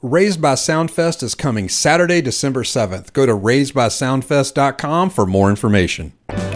Raised by Soundfest is coming Saturday, December 7th. Go to raisedbysoundfest.com for more information.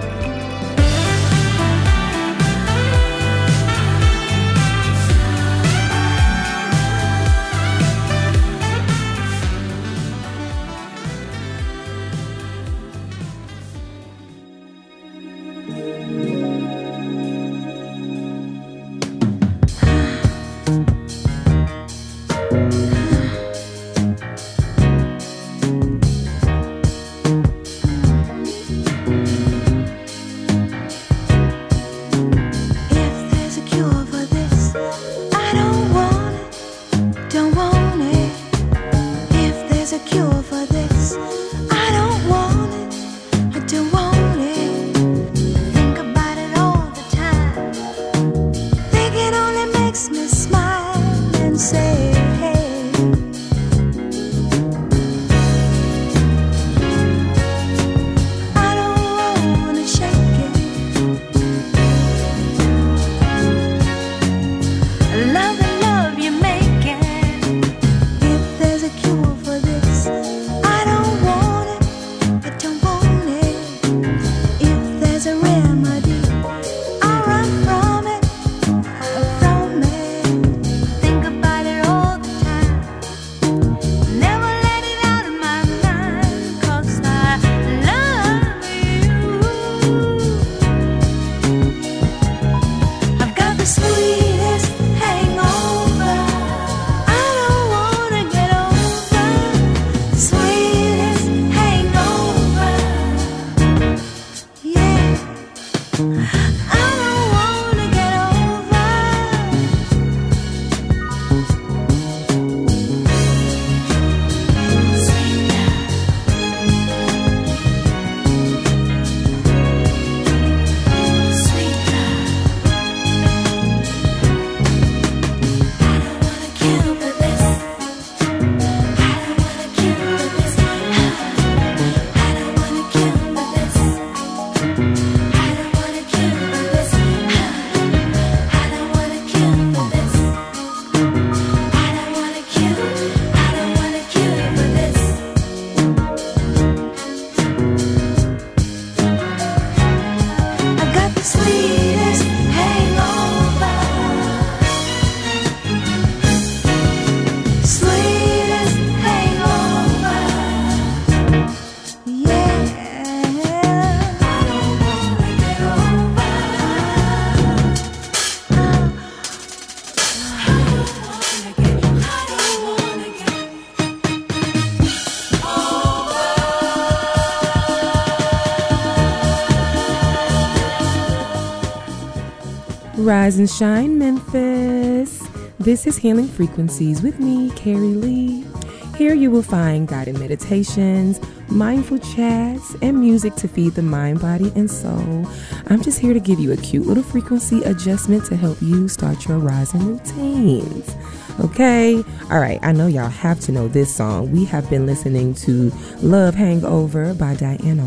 Rise and shine, Memphis. This is Healing Frequencies with me, Carrie Lee. Here you will find guided meditations, mindful chats, and music to feed the mind, body, and soul. I'm just here to give you a cute little frequency adjustment to help you start your rising routines. Okay? All right, I know y'all have to know this song. We have been listening to Love Hangover by Diana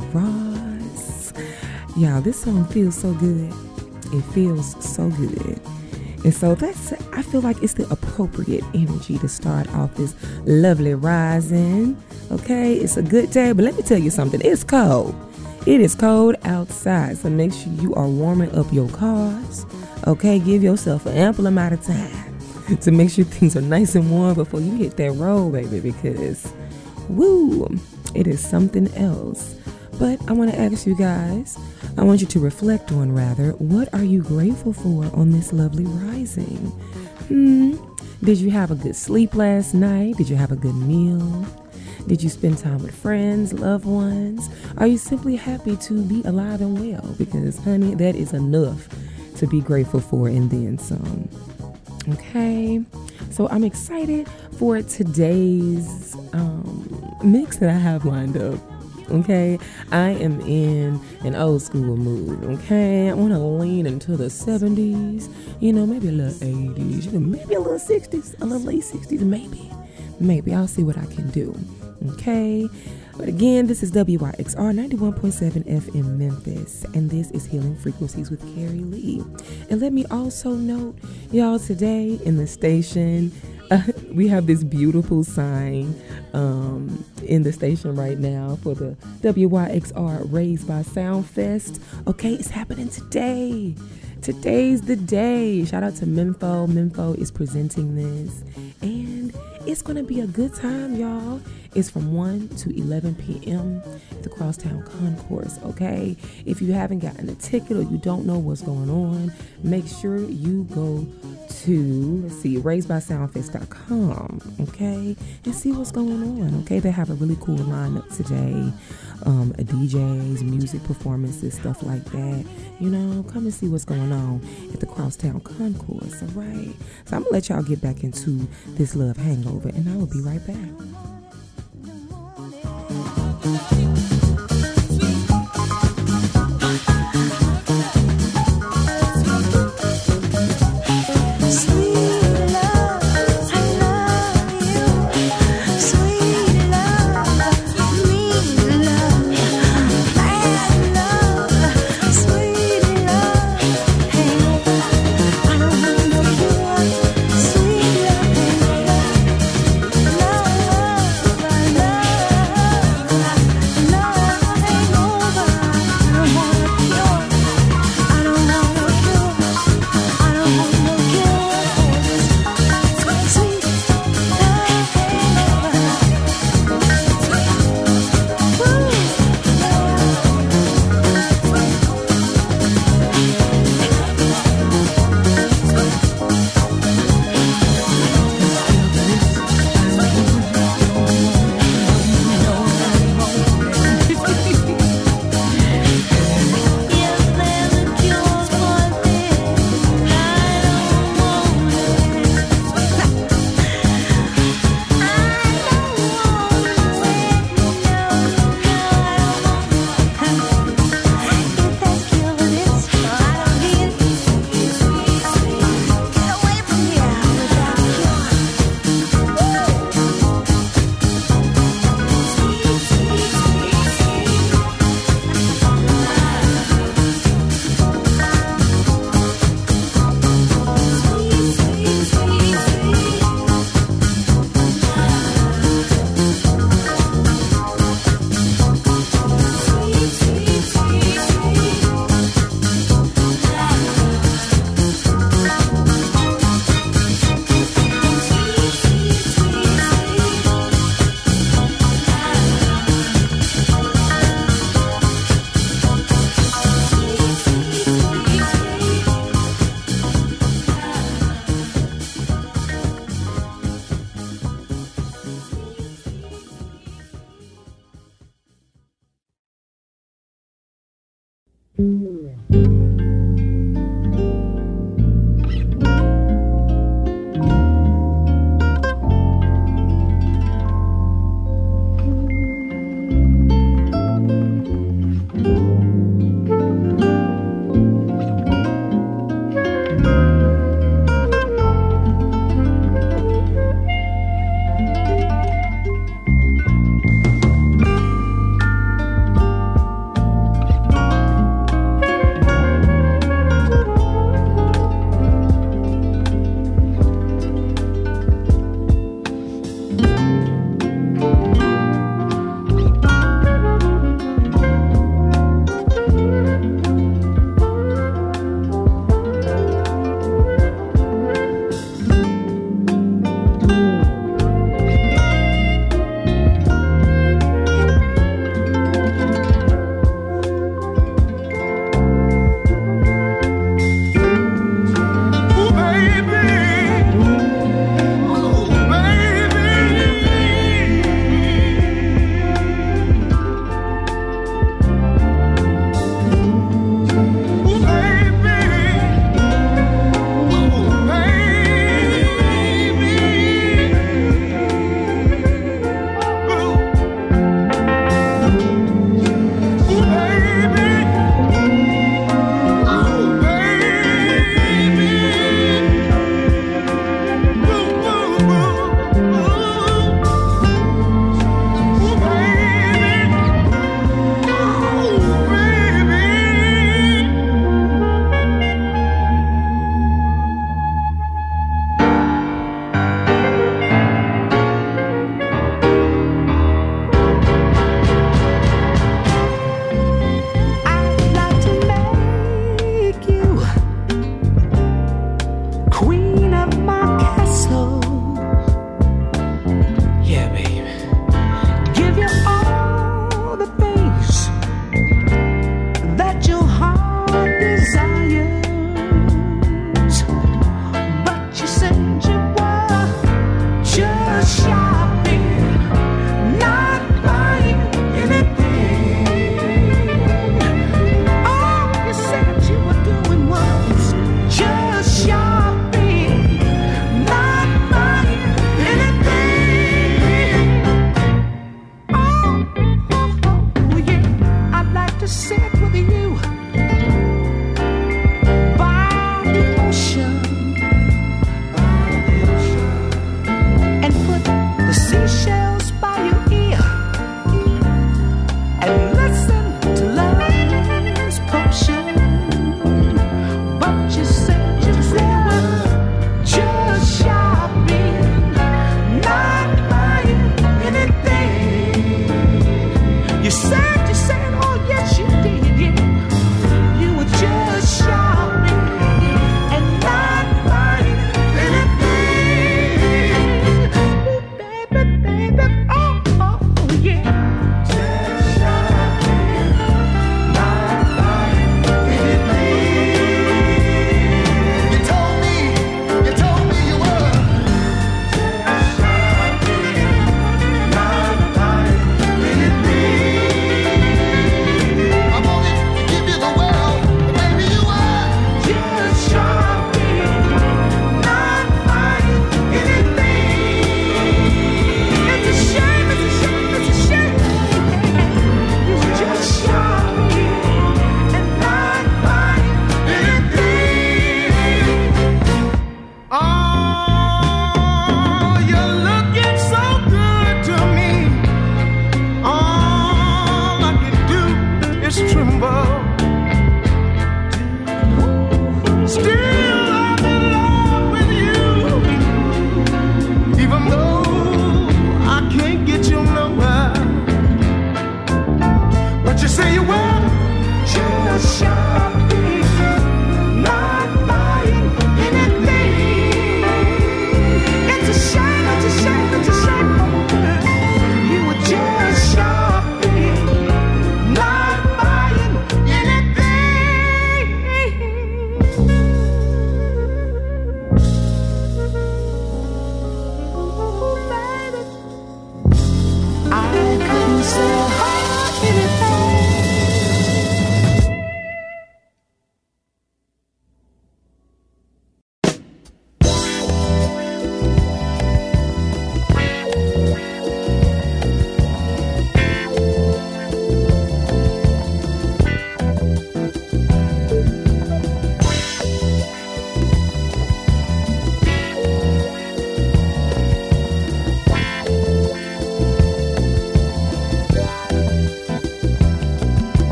Ross. Y'all, this song feels so good. It feels so good. And so I feel like it's the appropriate energy to start off this lovely rising. Okay, it's a good day, but let me tell you something. It's cold. It is cold outside, so make sure you are warming up your cars. Okay, give yourself an ample amount of time to make sure things are nice and warm before you hit that road, baby, because, woo, it is something else. But I want to ask you guys, I want you to reflect on, what are you grateful for on this lovely rising? Did you have a good sleep last night? Did you have a good meal? Did you spend time with friends, loved ones? Are you simply happy to be alive and well? Because, honey, that is enough to be grateful for and then some. Okay, so I'm excited for today's mix that I have lined up. Okay, I am in an old school mood. Okay, I want to lean into the 70s, maybe a little 80s, maybe a little 60s, a little late 60s, maybe I'll see what I can do. Okay, but again, this is WYXR 91.7 FM Memphis, and this is Healing Frequencies with Carrie Lee. And let me also note, y'all, today in the station, We have this beautiful sign in the station right now for the WYXR Raised by Sound Fest. Okay, it's happening today. Today's the day. Shout out to Minfo. Minfo is presenting this, and it's going to be a good time, y'all. It's from 1 to 11 p.m. at the Crosstown Concourse, okay? If you haven't gotten a ticket or you don't know what's going on, make sure you go to, raisedbysoundfest.com, okay? And see what's going on, okay? They have a really cool lineup today. DJs, music performances, stuff like that. You know, come and see what's going on at the Crosstown Concourse, all right? So I'm going to let y'all get back into this love hangover, and I will be right back.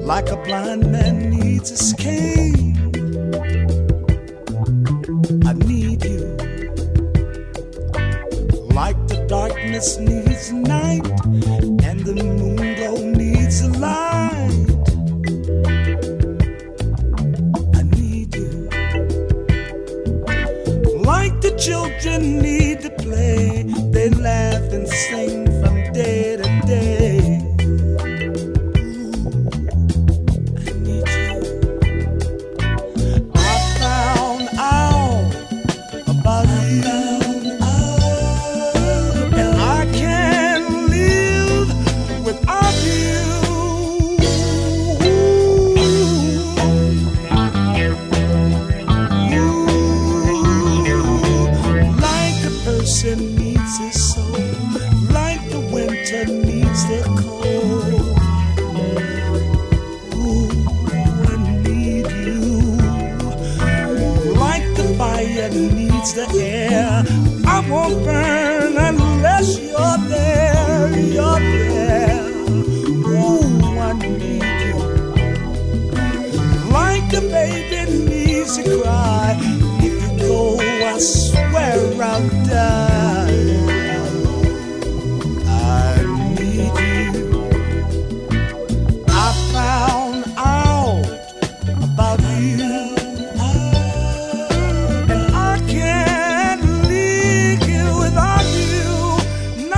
like a blind man needs his cane. I need you, like the darkness needs night, and the moon glow needs a light. I need you, like the children need to play. They laugh and sing from day to day. Needs his soul, like the winter needs the cold. Ooh, I need you, like the fire needs the air. I won't burn unless you're there, you're there. Ooh, I need you, like the baby needs to cry. If you go, I swear I'll die. I need you. I found out about you, and I can't leave you without you.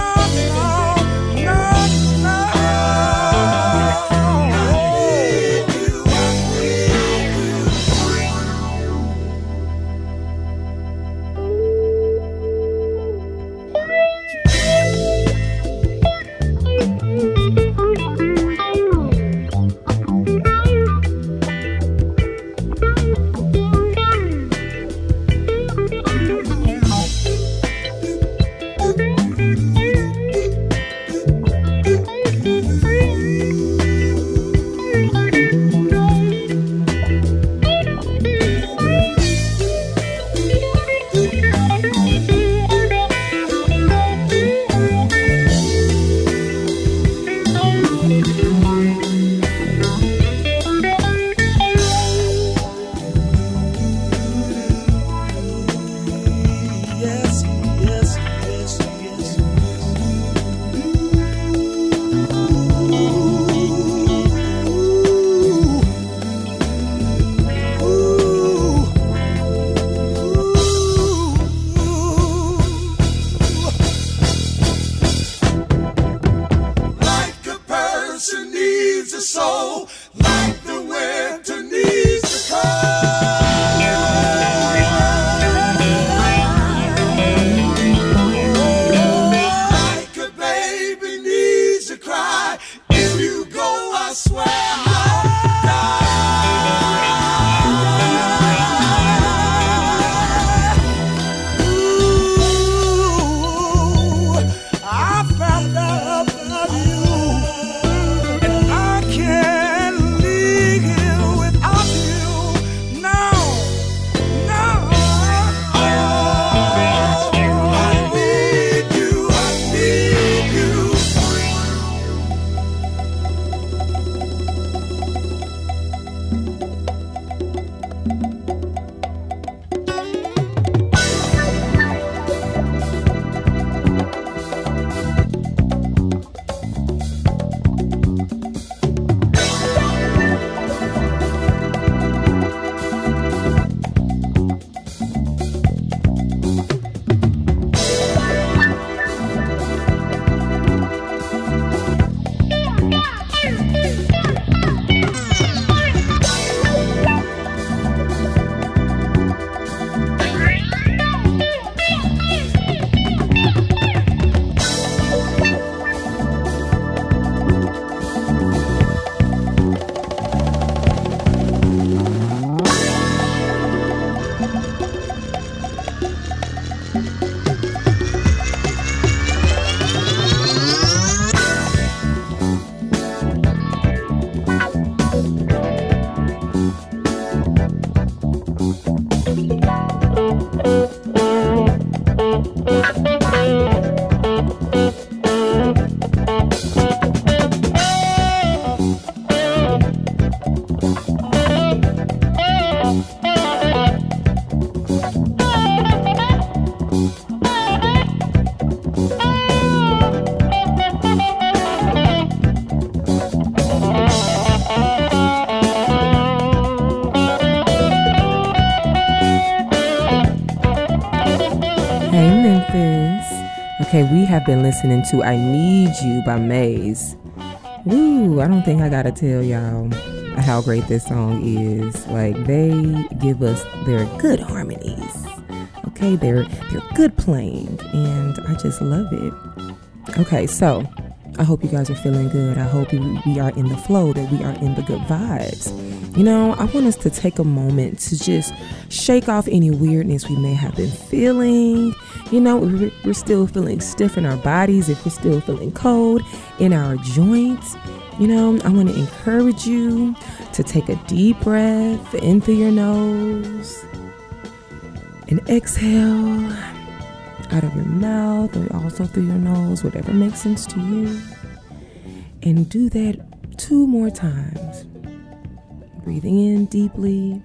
Okay, we have been listening to I Need You by Maze. Woo, I don't think I gotta tell y'all how great this song is. Like, they give us their good harmonies. Okay, they're good playing, and I just love it. Okay, so I hope you guys are feeling good. I hope we are in the flow, that we are in the good vibes. You know, I want us to take a moment to just shake off any weirdness we may have been feeling. You know, we're still feeling stiff in our bodies, if we're still feeling cold in our joints. You know, I want to encourage you to take a deep breath in through your nose and exhale out of your mouth, or also through your nose, whatever makes sense to you. And do that 2 more times. Breathing in deeply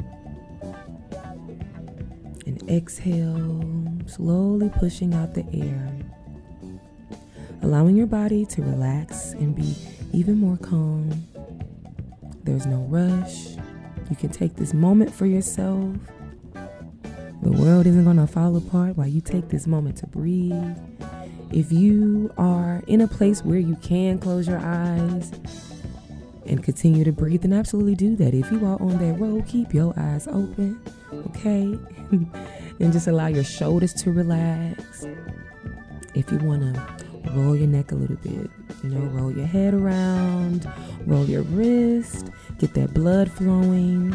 and exhale, slowly pushing out the air, allowing your body to relax and be even more calm. There's no rush. You can take this moment for yourself. The world isn't going to fall apart while you take this moment to breathe. If you are in a place where you can close your eyes and continue to breathe, then absolutely do that. If you are on that road, keep your eyes open, okay? And just allow your shoulders to relax. If you want to roll your neck a little bit, you know, roll your head around, roll your wrist, get that blood flowing.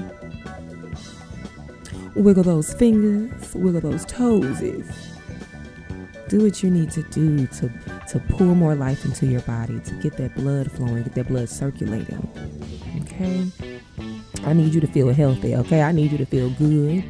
Wiggle those fingers, wiggle those toes. Do what you need to do to pour more life into your body, to get that blood flowing, get that blood circulating. Okay? I need you to feel healthy, okay? I need you to feel good.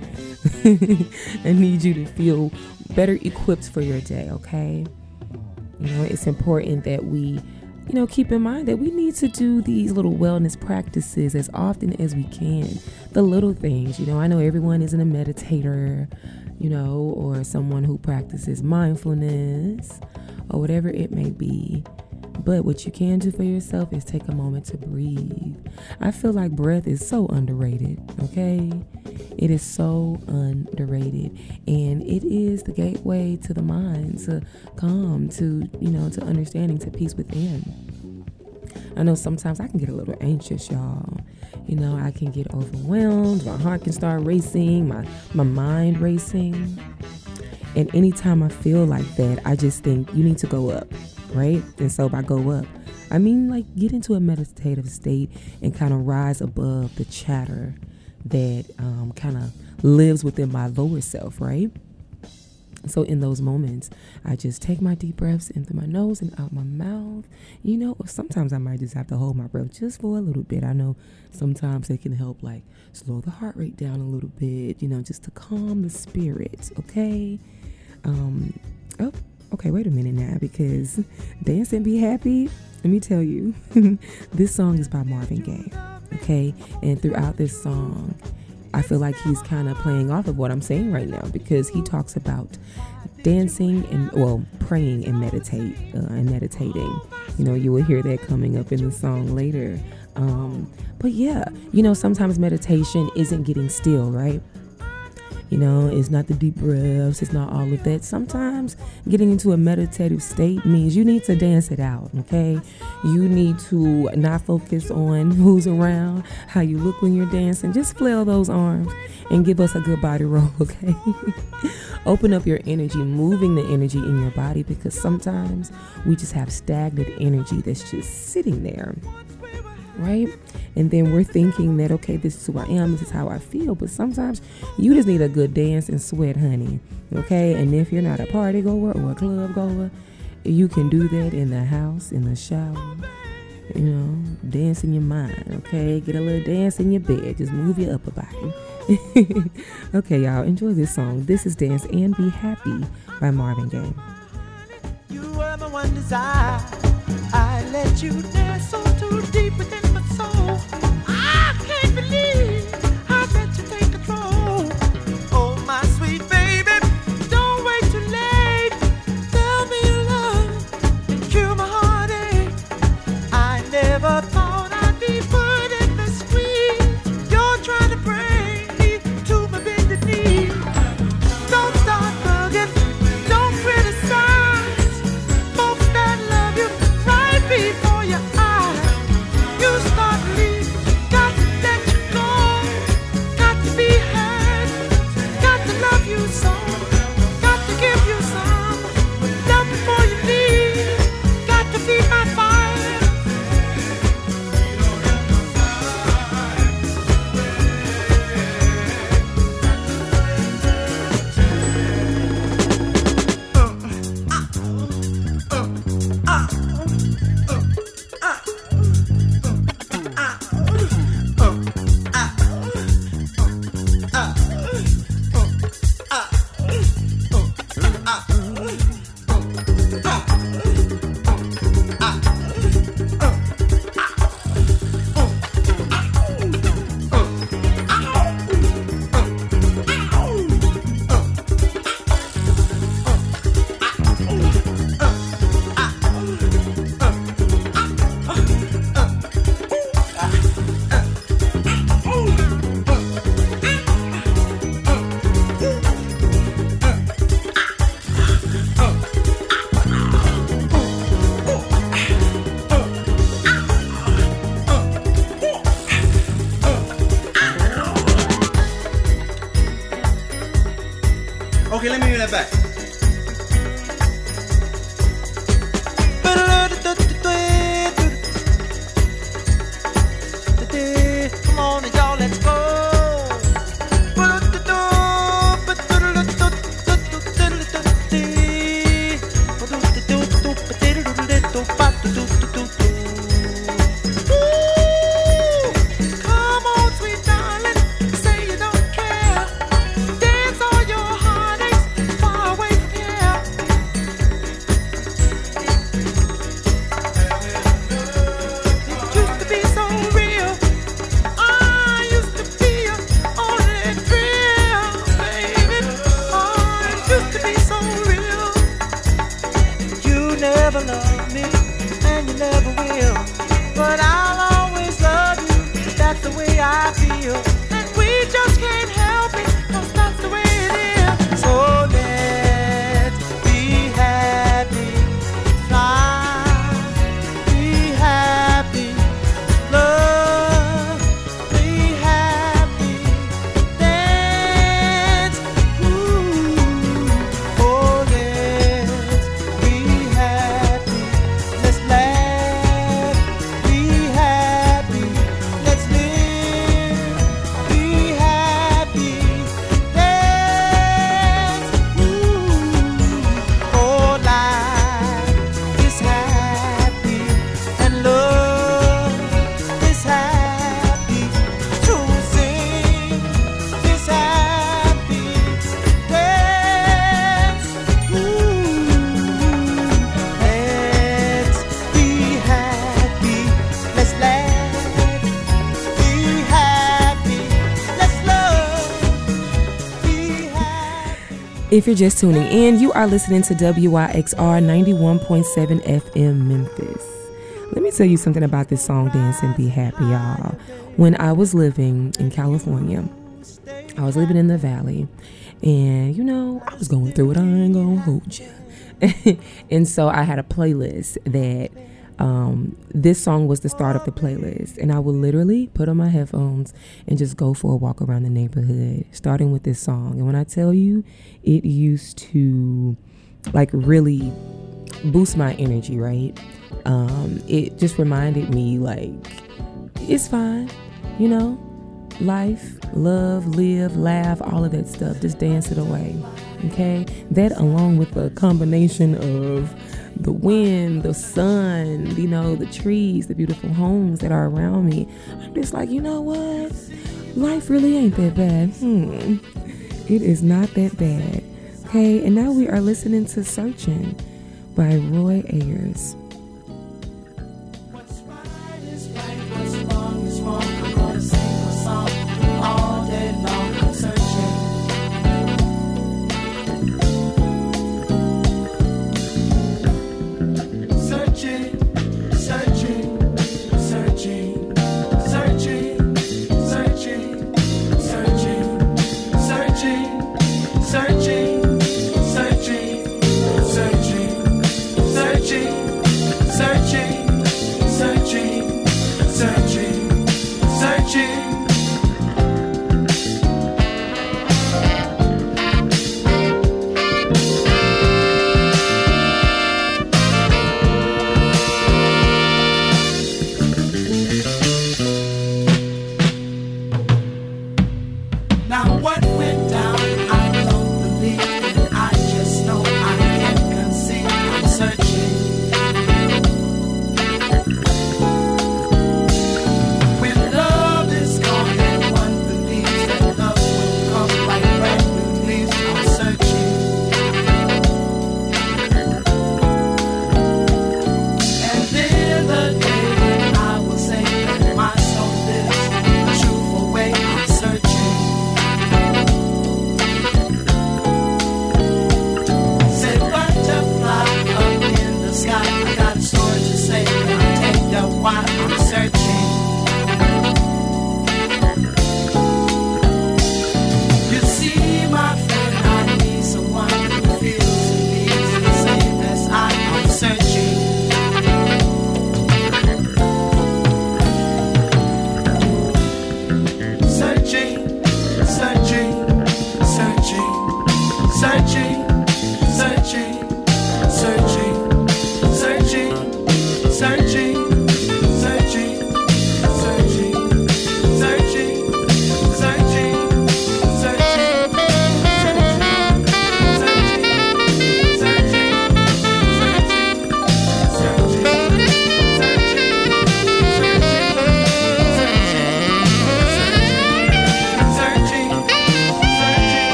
I need you to feel better equipped for your day, okay? You know, it's important that we, you know, keep in mind that we need to do these little wellness practices as often as we can. The little things, you know, I know everyone isn't a meditator, you know, or someone who practices mindfulness or whatever it may be. But what you can do for yourself is take a moment to breathe. I feel like breath is so underrated, okay? It is so underrated. And it is the gateway to the mind, to calm, to, you know, to understanding, to peace within. I know sometimes I can get a little anxious, y'all. You know, I can get overwhelmed. My heart can start racing, my mind racing. And anytime I feel like that, I just think you need to go up, right? And so by go up, I mean like get into a meditative state and kind of rise above the chatter that kind of lives within my lower self, right? So in those moments, I just take my deep breaths in through my nose and out my mouth. You know, or sometimes I might just have to hold my breath just for a little bit. I know sometimes it can help like slow the heart rate down a little bit, you know, just to calm the spirit, okay? Oh, okay, wait a minute now, because Dance and Be Happy, let me tell you, this song is by Marvin Gaye, okay? And throughout this song, I feel like he's kind of playing off of what I'm saying right now, because he talks about dancing and, well, praying and meditating. You know, you will hear that coming up in the song later. But yeah, you know, sometimes meditation isn't getting still, right? You know, it's not the deep breaths. It's not all of that. Sometimes getting into a meditative state means you need to dance it out, okay? You need to not focus on who's around, how you look when you're dancing. Just flail those arms and give us a good body roll, okay? Open up your energy, moving the energy in your body, because sometimes we just have stagnant energy that's just sitting there, right? And then we're thinking that, okay, this is who I am, this is how I feel. But sometimes you just need a good dance and sweat, honey, okay? And if you're not a party goer or a club goer, you can do that in the house, in the shower, you know, dance in your mind, okay? Get a little dance in your bed. Just move your upper body. Okay, y'all, enjoy this song. This is Dance and Be Happy by Marvin Gaye. You were the one desire. I let you dance so too deep within my soul. I can't believe I let you take control. Oh, my sweet baby, don't wait too late. Tell me your love and cure my heartache. I never thought I'd be put in the squeeze. You're trying to bring me to my bended knees. Don't start bugging, don't criticize. Okay, let me hear that back. Come on, y'all, let's go. Come on, sweet darling, say you don't care. Dance all your heartaches far away from here. It used to be so real. I used to be your only thrill, baby. Oh, it used to be so real. You never loved me, and you never will. But I'll always love you, that's the way I feel. And we just can't help it, 'cause that's the way it is. So let's be happy, fly, be happy, love, be happy, dance, ooh. Oh, let's be happy, let's laugh, be happy, let's live, be happy, dance, ooh. Oh, life is happy and love is happy to sing, is happy, dance, ooh. Let's be happy, let's laugh, be happy, let's love, be happy. If you're just tuning in, you are listening to WYXR 91.7 FM Memphis. Let me tell you something about this song, Dance and Be Happy, y'all. When I was living in California, I was living in the Valley, and you know, I was going through it. I ain't gonna hold you. And so I had a playlist that this song was the start of the playlist, and I would literally put on my headphones and just go for a walk around the neighborhood, starting with this song. And when I tell you, it used to like really boost my energy, right? It just reminded me like, it's fine, you know, life, love, live, laugh, all of that stuff, just dance it away. Okay, that along with a combination of the wind, the sun, you know, the trees, the beautiful homes that are around me, I'm just like, you know what? Life really ain't that bad. It is not that bad. Okay, and now we are listening to Searching by Roy Ayers. What's right is right, what's wrong is wrong. I'm gonna sing a song all day long. I'm searching. Searching, searching, searching, searching, searching, searching, searching, searching, searching, searching, searching,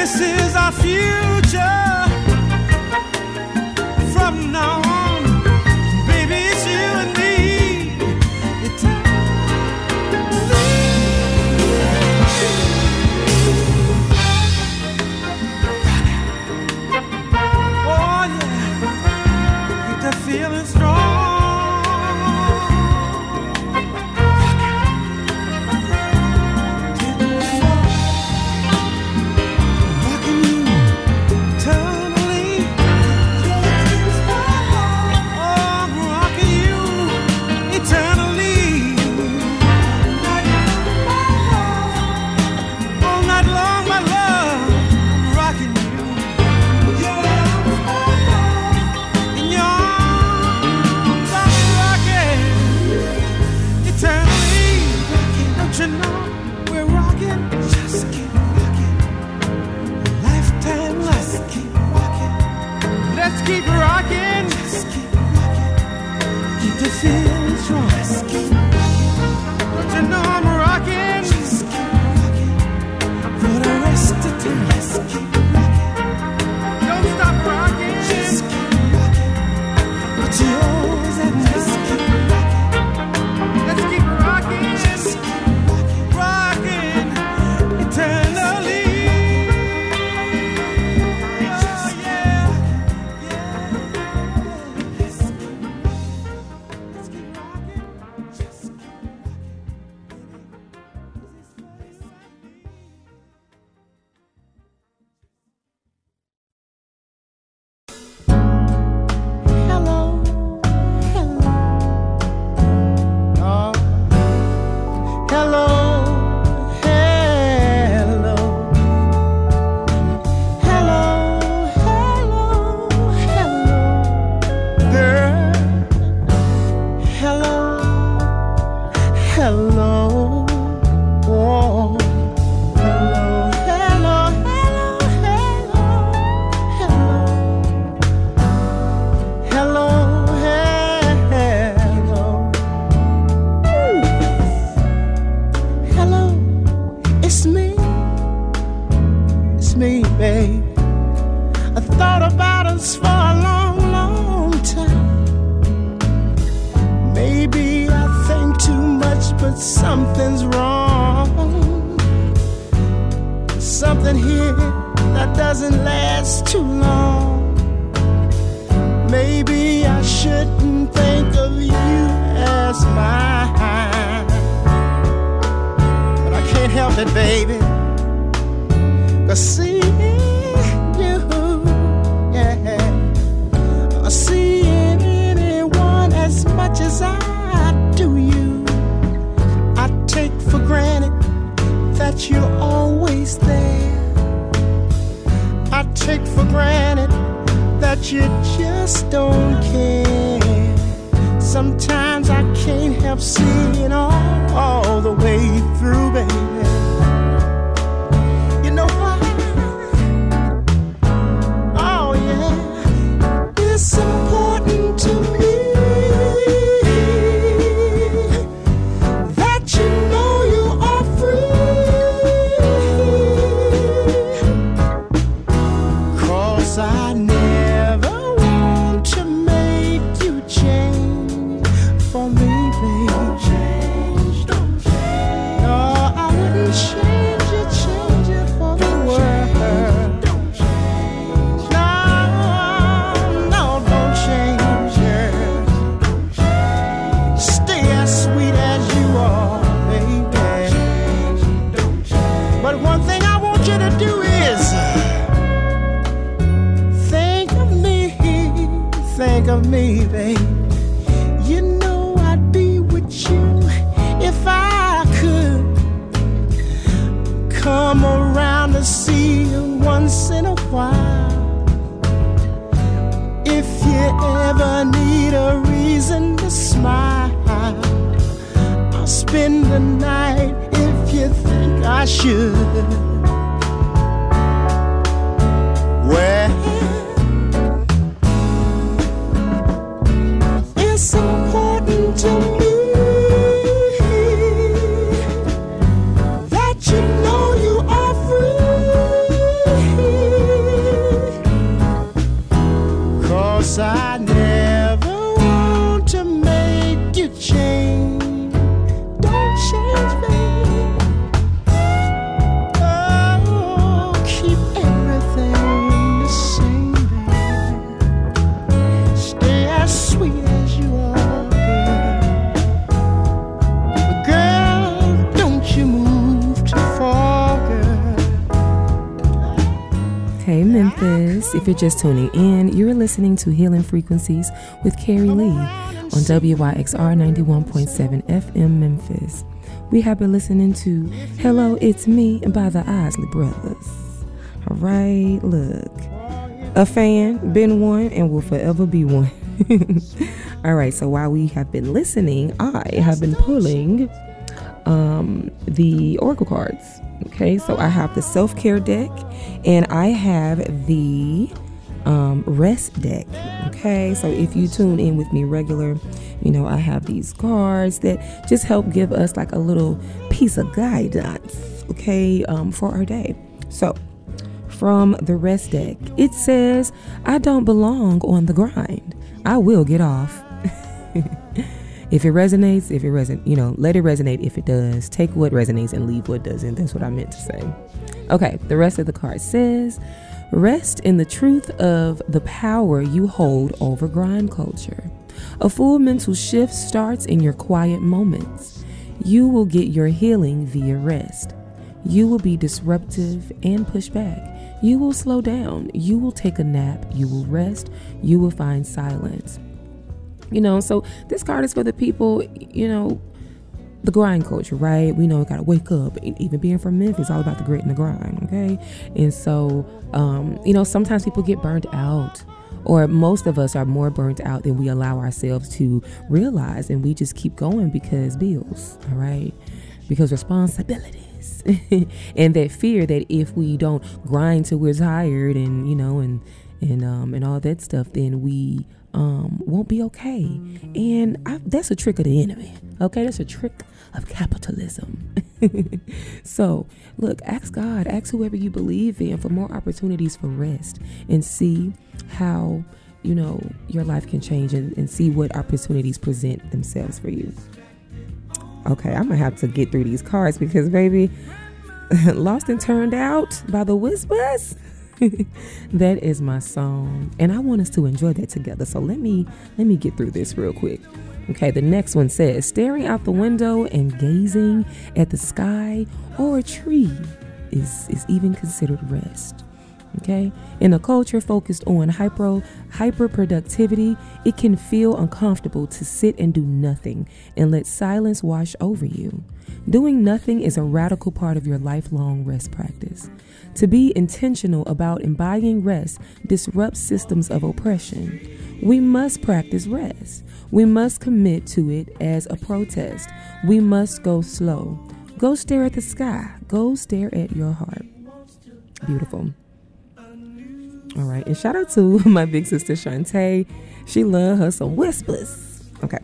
This is our future. From now on, baby, it's you and me. Oh yeah, get that feeling strong. Keep rocking, just keep rocking, keep the feeling strong. Just keep rocking, don't you know I'm rocking? Just keep rocking, for the rest of the time. Just keep rocking, don't stop rocking. Just keep rocking, but you always at me. Just keep rocking, let's keep rocking. Just keep rocking, rocking eternally. That you know you are free. Hey Memphis, if you're just tuning in, you're listening to Healing Frequencies with Carrie Lee on WYXR 91.7 FM Memphis. We have been listening to Hello, It's Me by the Isley Brothers. All right, look, a fan, been one, and will forever be one. All right, so while we have been listening, I have been pulling the Oracle cards. Okay, so I have the self-care deck and I have the rest deck. Okay, so if you tune in with me regular, you know, I have these cards that just help give us like a little piece of guidance, okay, for our day. So from the rest deck, it says, I don't belong on the grind. I will get off. If it resonates, you know, let it resonate. If it does, take what resonates and leave what doesn't. That's what I meant to say. Okay, the rest of the card says, rest in the truth of the power you hold over grind culture. A full mental shift starts in your quiet moments. You will get your healing via rest. You will be disruptive and push back. You will slow down. You will take a nap. You will rest. You will find silence. You know, so this card is for the people, you know, the grind culture, right? We know we got to wake up. Even being from Memphis, it's all about the grit and the grind, okay? And so, you know, sometimes people get burnt out, or most of us are more burnt out than we allow ourselves to realize. And we just keep going because bills, all right? Because responsibilities and that fear that if we don't grind till we're tired and, you know, and all that stuff, then we won't be okay. And that's a trick of the enemy. Okay, that's a trick of capitalism. So look, ask God, ask whoever you believe in for more opportunities for rest, and see how, you know, your life can change, and see what opportunities present themselves for you. Okay, I'm gonna have to get through these cards because, baby, Lost and Turned Out by the Whispers. That is my song, and I want us to enjoy that together. So let me get through this real quick. Okay, the next one says, staring out the window and gazing at the sky or a tree is even considered rest. Okay, in a culture focused on hyper productivity, it can feel uncomfortable to sit and do nothing and let silence wash over you. Doing nothing is a radical part of your lifelong rest practice. To be intentional about embodying rest disrupts systems of oppression. We must practice rest. We must commit to it as a protest. We must go slow. Go stare at the sky. Go stare at your heart. Beautiful. All right, and shout out to my big sister Shantae. She loved her some whispers. Okay,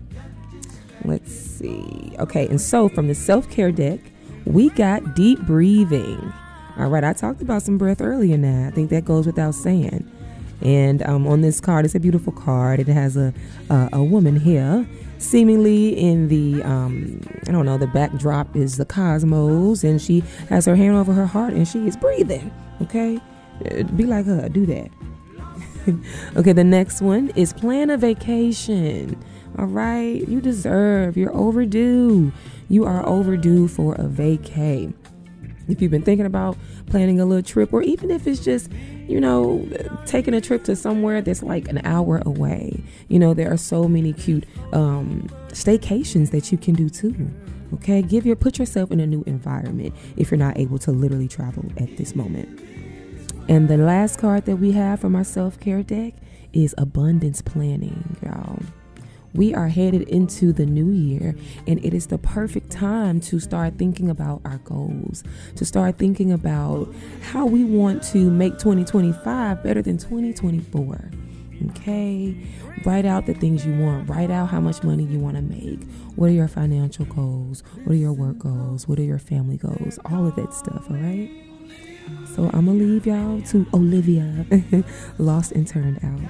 let's see. Okay, and so from the self-care deck, we got deep breathing. All right, I talked about some breath earlier now. I think that goes without saying. And on this card, it's a beautiful card. It has a woman here, seemingly in the, I don't know, the backdrop is the cosmos, and she has her hand over her heart, and she is breathing, okay? Be like her, do that. Okay, the next one is plan a vacation. All right, you're overdue. You are overdue for a vacay. If you've been thinking about planning a little trip, or even if it's just, you know, taking a trip to somewhere that's like an hour away, you know, there are so many cute staycations that you can do too. Okay, put yourself in a new environment if you're not able to literally travel at this moment. And the last card that we have from our self-care deck is abundance planning, y'all. We are headed into the new year, and it is the perfect time to start thinking about our goals, to start thinking about how we want to make 2025 better than 2024. Okay, write out the things you want. Write out how much money you want to make. What are your financial goals? What are your work goals? What are your family goals? All of that stuff, all right? So I'm going to leave y'all to Olivia, Lost and Turned Out.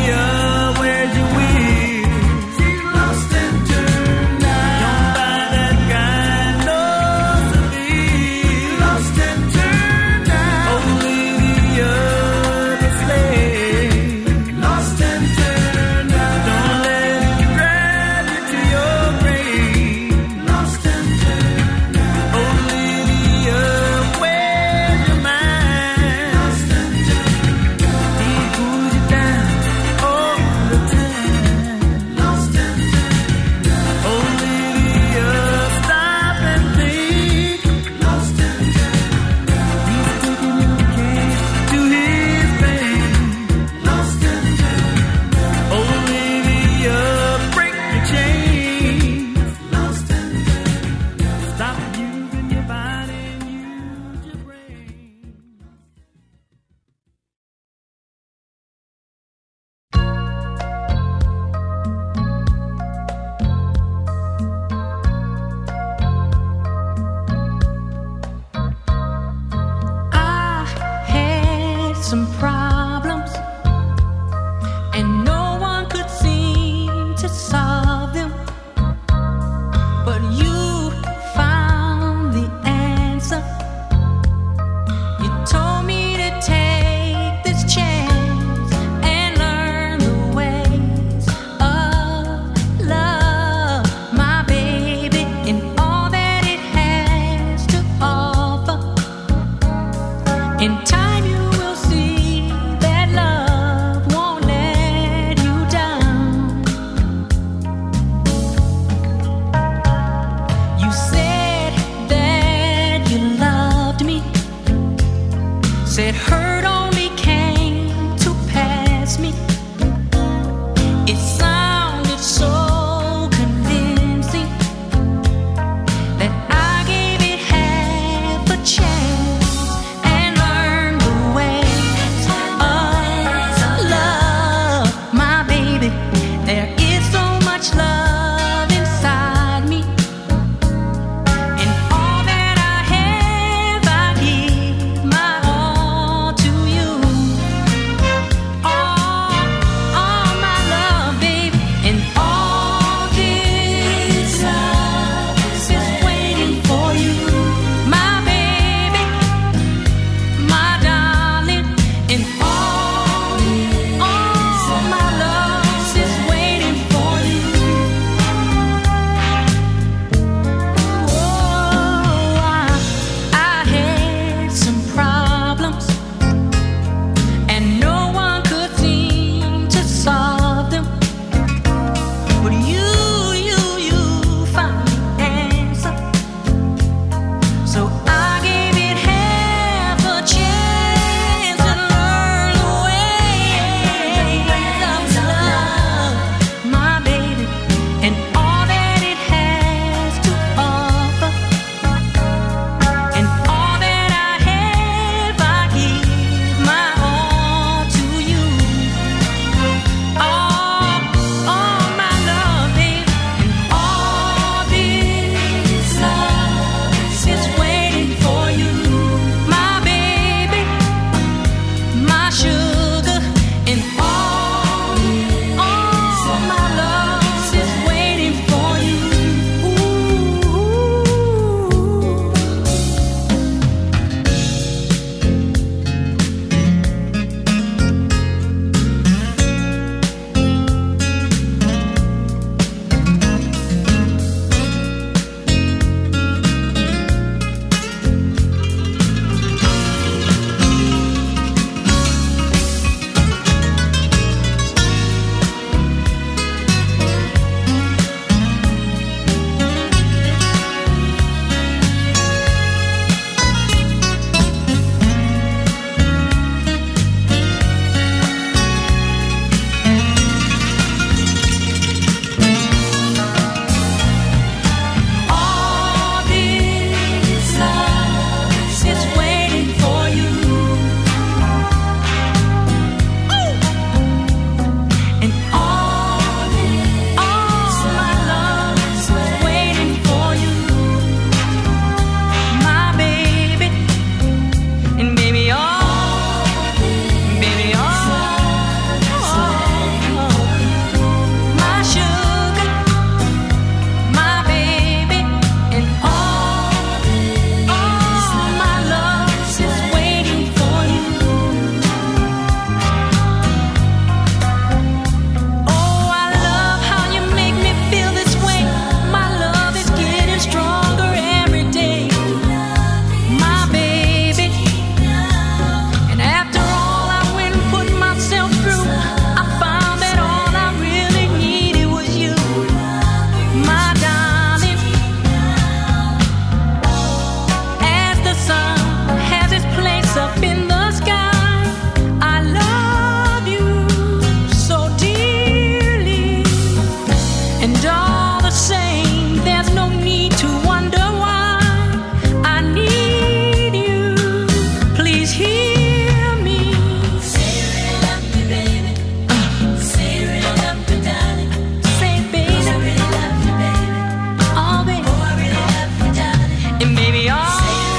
That And maybe all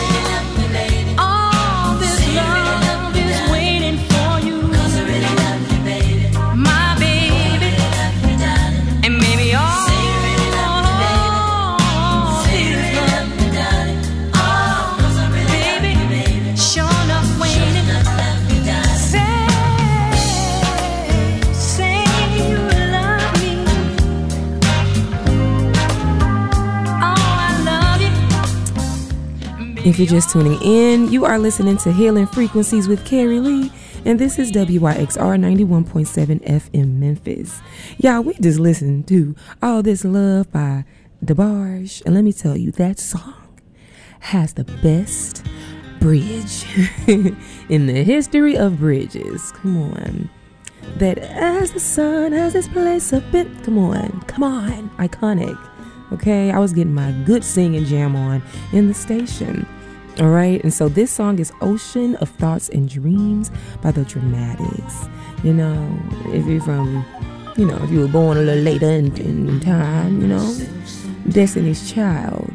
this love is waiting for you. 'Cause I really love you, baby. My baby. And maybe all this love baby, sure enough waiting. Say you love me. Oh, I love you. If you're just tuning in, you are listening to Healing Frequencies with Carrie Lee, and this is WYXR 91.7 FM Memphis. Y'all, we just listened to All This Love by DeBarge, and let me tell you, that song has the best bridge in the history of bridges. Come on. That as the sun has its place a bit. Come on. Iconic. Okay, I was getting my good singing jam on in the station. All right, and so this song is Ocean of Thoughts and Dreams by the Dramatics. You know, if you're from, if you were born a little later in time, Destiny's Child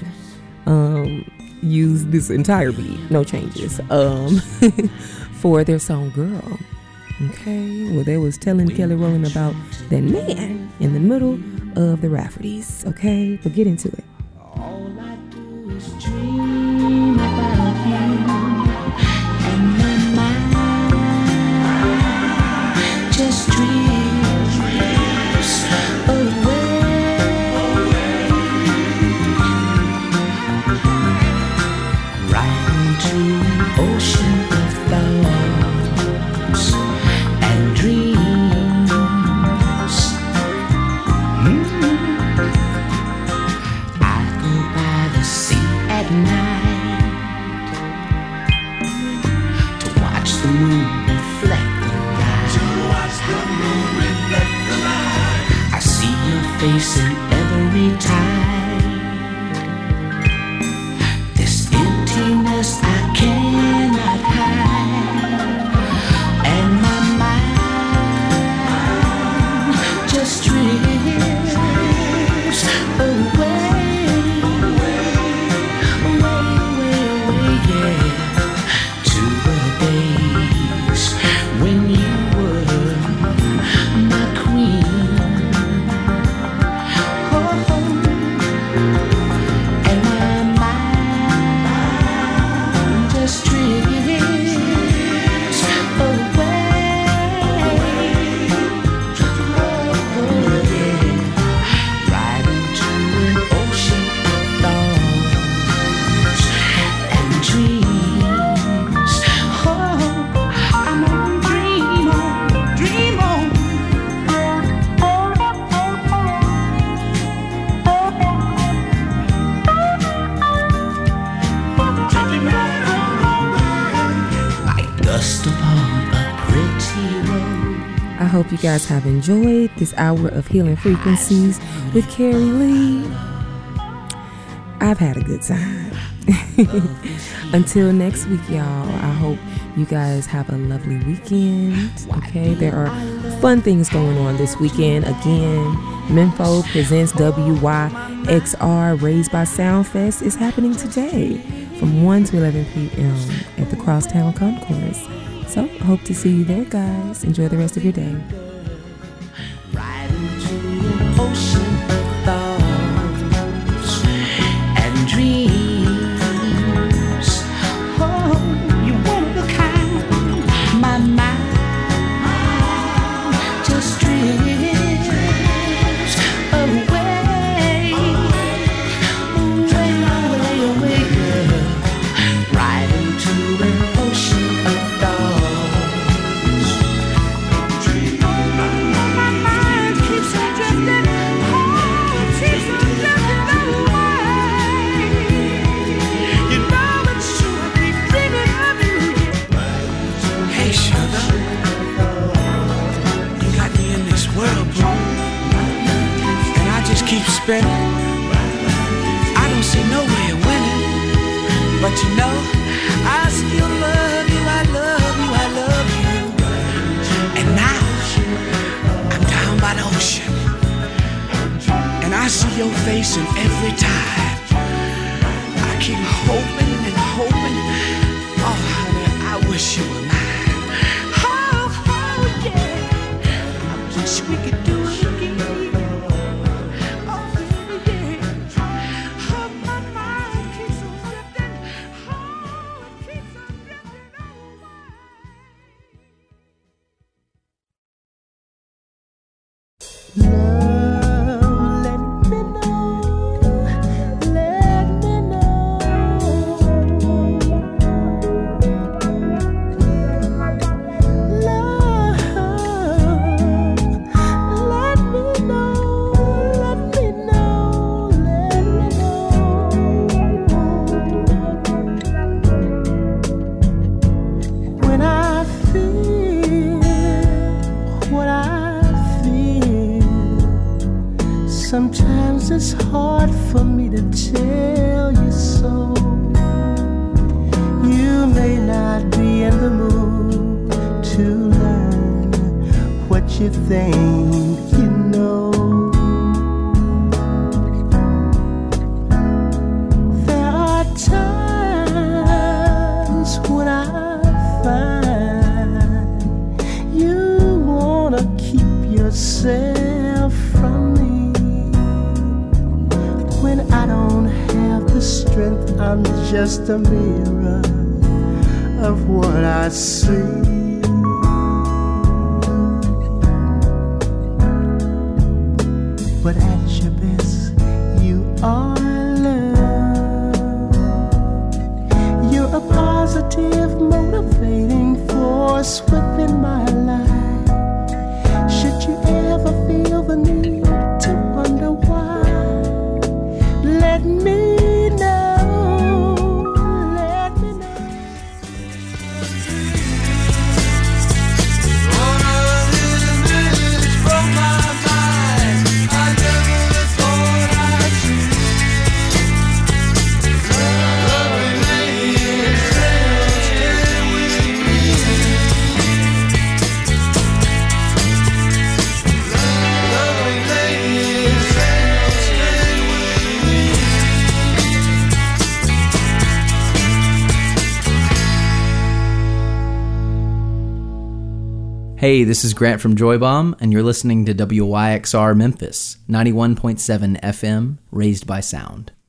used this entire beat, no changes, for their song Girl. Okay, well, they was telling Kelly Rowland about that man in the middle of the Rafferties. Okay, but get into it. All I do is dream about you, and my mind just dreams away. Right into an ocean of thoughts and dreams. I go by the sea at night to watch the moon reflect the light. I see your face in every tide. This emptiness I cannot hide, and my mind just drifts away, yeah, to the days when you were my queen. Oh, and my mind just drifts away. Oh, yeah. Right into an ocean of thoughts and dreams. Oh, I'm on dream on. Like dust upon a pretty road. I hope you guys have enjoyed this hour of Healing Frequencies with Carrie Lee. I've had a good time. Until next week, y'all, I hope you guys have a lovely weekend. Okay, there are fun things going on this weekend. Again, Menfo presents WYXR Raised by Soundfest is happening today from 1 to 11 p.m. at the Crosstown Concourse. So, hope to see you there, guys. Enjoy the rest of your day. Right into an ocean of thoughts and dreams. Oh, you one of a kind. My mind just drifts away, away, girl. Right into an ocean of thoughts. My mind keeps on drifting, keeps on drifting away. You know it's true, I keep dreaming of you. Hey, sugar, you got me in this world, bro, and I just keep spinning. I don't see no way of winning, but you know, I still love you, I love you, I love you. And now, I'm down by the ocean, and I see your face in every tide. I keep I'm just a mirror of what I see. But at your best, you are love. You're a positive, motivating force within my life. Should you ever feel the need to wonder why, let me know, let me know. Hey, this is Grant from Joy Bomb, and you're listening to WYXR Memphis, 91.7 FM, Raised by Sound.